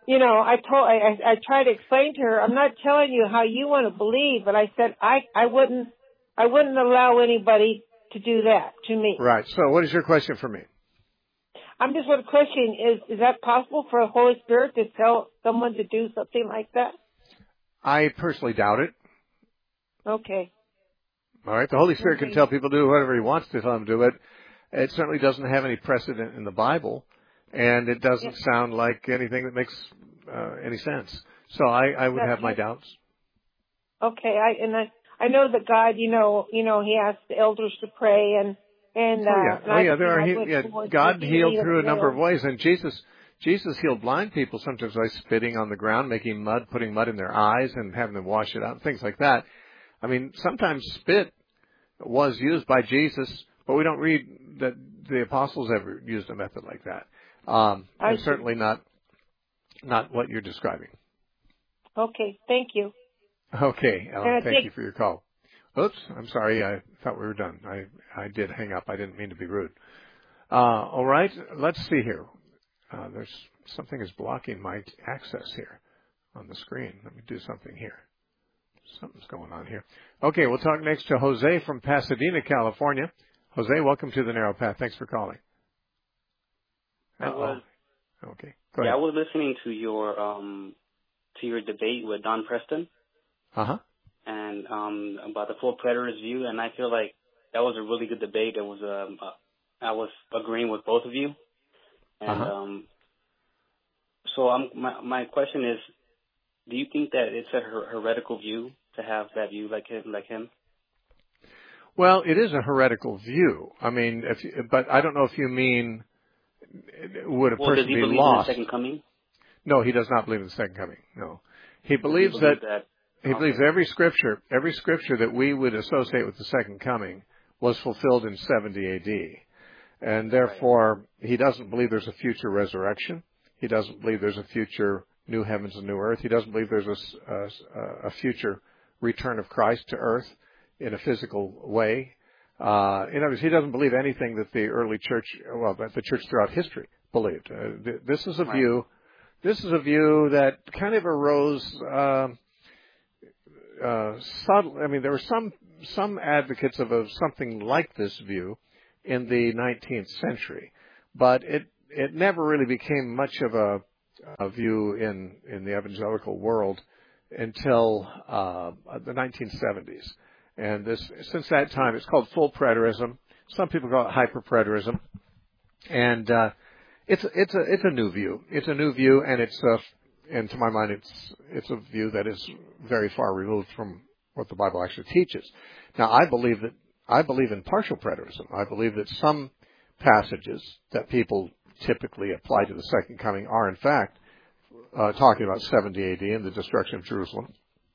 you know, I told, I, I, I tried to explain to her, I'm not telling you how you want to believe, but I said I, I wouldn't, I wouldn't allow anybody to do that to me. Right. So what is your question for me? I'm just want to question, is, is that possible for a Holy Spirit to tell someone to do something like that? I personally doubt it. Okay. All right. The Holy Spirit okay. can tell people to do whatever He wants to tell them to do it. It certainly doesn't have any precedent in the Bible, and it doesn't yeah. sound like anything that makes uh, any sense. So I, I would That's have my doubts. Okay. I and I I know that God, you know, you know, He asked the elders to pray, and and oh yeah, uh, and oh I, yeah, there are you know, he, yeah. God healed through a number of ways, and Jesus. Jesus healed blind people sometimes by spitting on the ground, making mud, putting mud in their eyes, and having them wash it out, things like that. I mean, sometimes spit was used by Jesus, but we don't read that the apostles ever used a method like that. Um, and certainly not not what you're describing. Okay, thank you. Okay, Ellen, thank you for your call. Oops, I'm sorry. I thought we were done. I, I did hang up. I didn't mean to be rude. Uh, all right, let's see here. Uh, there's something is blocking my access here on the screen. Let me do something here. Something's going on here. Okay, we'll talk next to Jose from Pasadena, California. Jose, welcome to the Narrow Path. Thanks for calling. I was, okay, go ahead. Yeah, I was listening to your um, to your debate with Don Preston. Uh huh. And um, about the full preterist view, and I feel like that was a really good debate. It was um, uh, I was agreeing with both of you. And uh-huh. um, so I'm, my my question is, do you think that it's a her- heretical view to have that view like him, like him? Well, it is a heretical view. I mean, if you, but I don't know if you mean would a well, person does he be believe lost? In the second coming? No, he does not believe in the second coming. No, he believes he that, that he okay. believes every scripture, every scripture that we would associate with the second coming was fulfilled in seventy A D. And therefore, he doesn't believe there's a future resurrection. He doesn't believe there's a future new heavens and new earth. He doesn't believe there's a, a, a future return of Christ to earth in a physical way. Uh, in other words, he doesn't believe anything that the early church, well, that the church throughout history believed. Uh, th- this is a right. view, this is a view that kind of arose, uh, uh, subtle. I mean, there were some, some advocates of a, something like this view in the nineteenth century, but it it never really became much of a, a view in in the evangelical world until uh, the nineteen seventies. And this since that time, it's called full preterism. Some people call it hyper-preterism, and uh, it's it's a it's a new view. It's a new view, and it's a, and to my mind, it's it's a view that is very far removed from what the Bible actually teaches. Now, I believe that. I believe in partial preterism. I believe that some passages that people typically apply to the second coming are, in fact, uh, talking about seventy A D and the destruction of Jerusalem.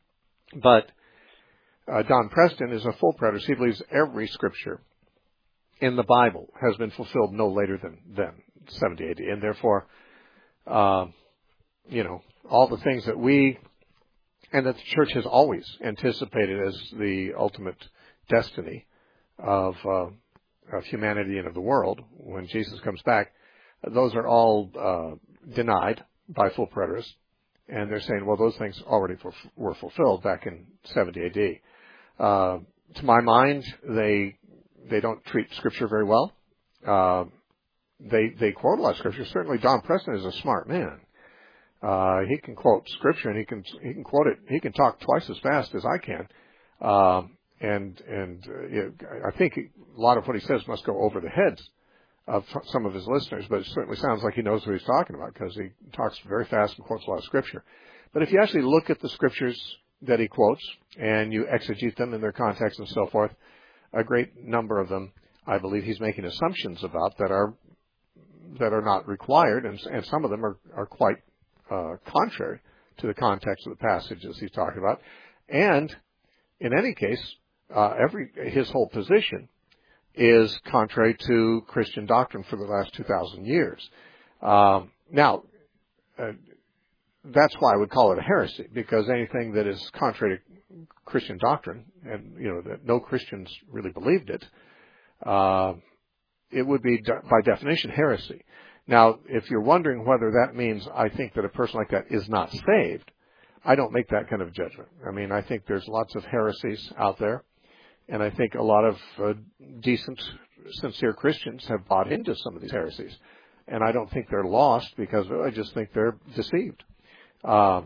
But uh, Don Preston is a full preterist. He believes every scripture in the Bible has been fulfilled no later than, than seventy A D. And therefore, uh, you know, all the things that we, and that the church has always anticipated as the ultimate destiny of, uh, of humanity and of the world when Jesus comes back, those are all uh, denied by full preterists, and they're saying, well, those things already for, were fulfilled back in seventy A D. Uh, to my mind, they they don't treat Scripture very well. Uh, they they quote a lot of Scripture. Certainly, Don Preston is a smart man. Uh, he can quote Scripture, and he can he can quote it. He can talk twice as fast as I can. Um, And and uh, you know, I think a lot of what he says must go over the heads of some of his listeners, but it certainly sounds like he knows what he's talking about because he talks very fast and quotes a lot of Scripture. But if you actually look at the Scriptures that he quotes and you exegete them in their context and so forth, a great number of them, I believe he's making assumptions about that are that are not required, and, and some of them are, are quite uh, contrary to the context of the passages he's talking about. And in any case, Uh, every his whole position is contrary to Christian doctrine for the last two thousand years. Um, now, uh, that's why I would call it a heresy, because anything that is contrary to Christian doctrine, and you know that no Christians really believed it, uh, it would be de- by definition heresy. Now, if you're wondering whether that means I think that a person like that is not saved, I don't make that kind of judgment. I mean, I think there's lots of heresies out there, and I think a lot of uh, decent, sincere Christians have bought into some of these heresies. And I don't think they're lost because I just think they're deceived. Uh,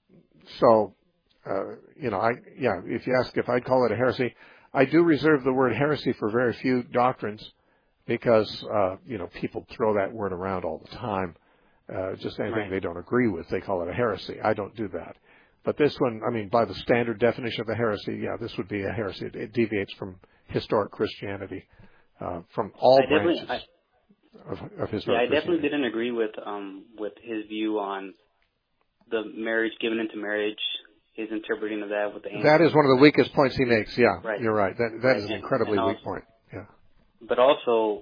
so, uh, you know, I, yeah, if you ask if I'd call it a heresy, I do reserve the word heresy for very few doctrines because, uh, you know, people throw that word around all the time. Uh, just anything Right. they don't agree with, they call it a heresy. I don't do that. But this one, I mean, by the standard definition of a heresy, yeah, this would be a heresy. It, it deviates from historic Christianity, uh, from all I definitely, branches I, of, of historic yeah, I definitely Christianity. didn't agree with um with his view on the marriage given into marriage, his interpreting of that with the angels. That is one of the weakest points he makes. Yeah, Right. You're right. That that Right. is an And- incredibly and weak also- point. Yeah. But also,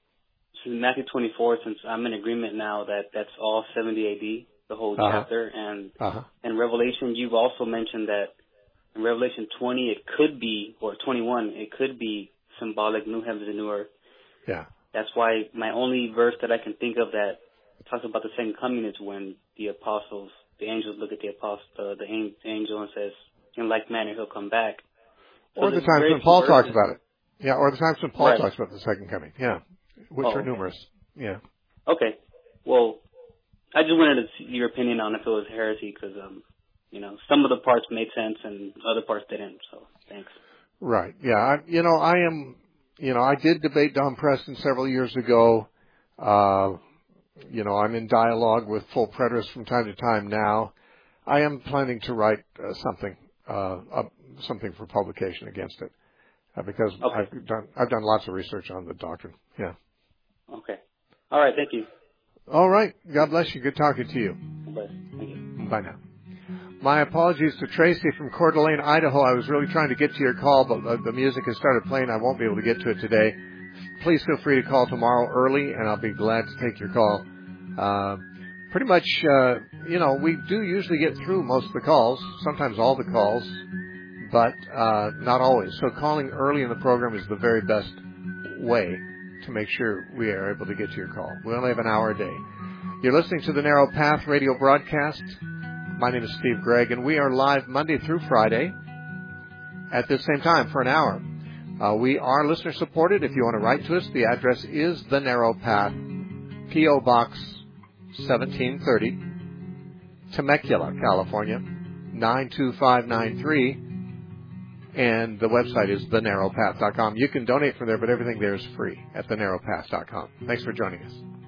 in Matthew twenty-four, since I'm in agreement now that that's all seventy A D, the whole Uh-huh. chapter, and Uh-huh. in Revelation, you've also mentioned that in Revelation twenty, it could be, or twenty-one, it could be symbolic new heavens and new earth. Yeah. That's why my only verse that I can think of that talks about the second coming is when the apostles, the angels look at the apostle, uh, the angel and says, in like manner he'll come back. So Or the there's times very when few Paul verses- talks about it. Yeah, or the times when Paul Right. talks about the second coming. Yeah. Which Oh, are okay. numerous. Yeah. Okay. Well, I just wanted to see your opinion on if it was heresy because, um, you know, some of the parts made sense and other parts didn't. So, thanks. Right. Yeah. I, you know, I am, you know, I did debate Don Preston several years ago. Uh, you know, I'm in dialogue with full preterists from time to time now. I am planning to write uh, something, uh, uh, something for publication against it, uh, because Okay. I've done, I've done lots of research on the doctrine. Yeah. Okay. All right. Thank you. All right. God bless you. Good talking to you. Bye. Thank you. Bye now. My apologies to Tracy from Coeur d'Alene, Idaho. I was really trying to get to your call, but the, the music has started playing. I won't be able to get to it today. Please feel free to call tomorrow early, and I'll be glad to take your call. Uh, pretty much, uh, you know, we do usually get through most of the calls, sometimes all the calls, but uh, not always. So calling early in the program is the very best way to make sure we are able to get to your call. We only have an hour a day. You're listening to the Narrow Path radio broadcast. My name is Steve Gregg, and we are live Monday through Friday at this same time for an hour. Uh, we are listener-supported. If you want to write to us, the address is The Narrow Path, P O. Box seventeen thirty, Temecula, California, nine two five nine three, and the website is the narrow path dot com. You can donate from there, but everything there is free at the narrow path dot com. Thanks for joining us.